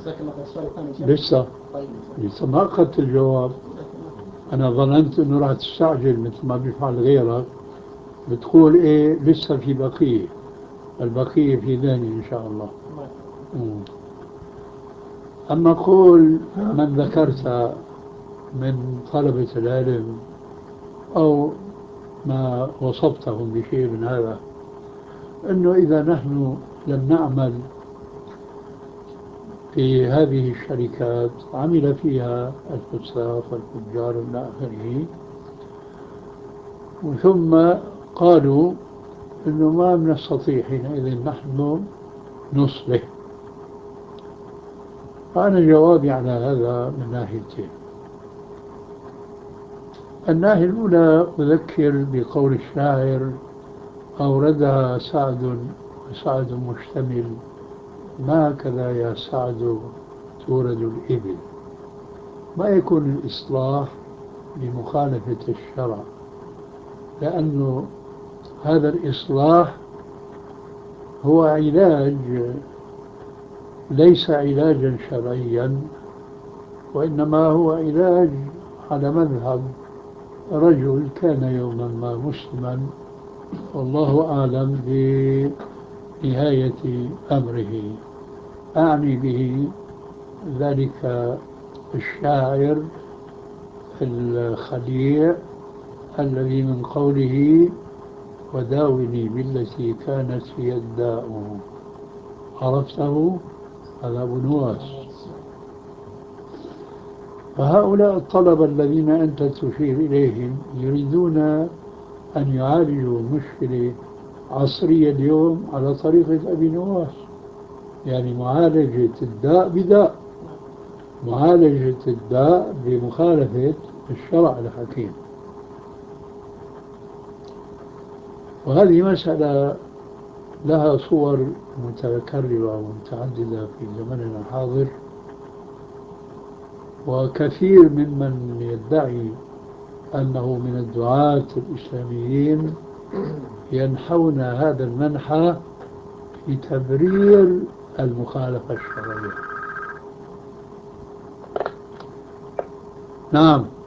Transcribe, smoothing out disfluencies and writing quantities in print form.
لسه ما أخذت الجواب. أنا ظننت إنه راح تستعجل مثل ما بيفعل غيرك، بتقول إيه لسه في بقية، البقية في ذهني إن شاء الله. أما قول من ذكرت من طلبة العلم أو ما وصفتهم بشيء من هذا، أنه إذا نحن لم نعمل في هذه الشركات عمل فيها الفساق والفجار إلى آخره، ثم قالوا أنه ما نستطيع حينئذ نحن نصلح. فأنا جوابي على هذا من ناحيتين. الناحية الأولى أذكر بقول الشاعر أوردها سعد وسعد مشتمل، ما كذا يا سعد تورد الإبل. ما يكون الإصلاح بمخالفة الشرع، لأنه هذا الإصلاح هو علاج، ليس علاجا شرعيا، وإنما هو علاج على مذهب رجل كان يوما ما مسلما، والله أعلم بنهاية أمره. أعني به ذلك الشاعر الخليع الذي من قوله وداوني بالتي كانت هي الداء. عرفته؟ هذا أبو نواس. فهؤلاء الطلبة الذين أنت تشير إليهم يريدون أن يعالجوا مشكلة عصرية اليوم على طريقة أبي نواس، يعني معالجة الداء بداء، معالجة الداء بمخالفة الشرع الحكيم. وهذه مسألة لها صور متكررة ومتعددة في زمننا الحاضر، وكثير ممن يدعي أنه من الدعاة الإسلاميين ينحون هذا المنحى في تبرير المخالفة الشرعية. نعم.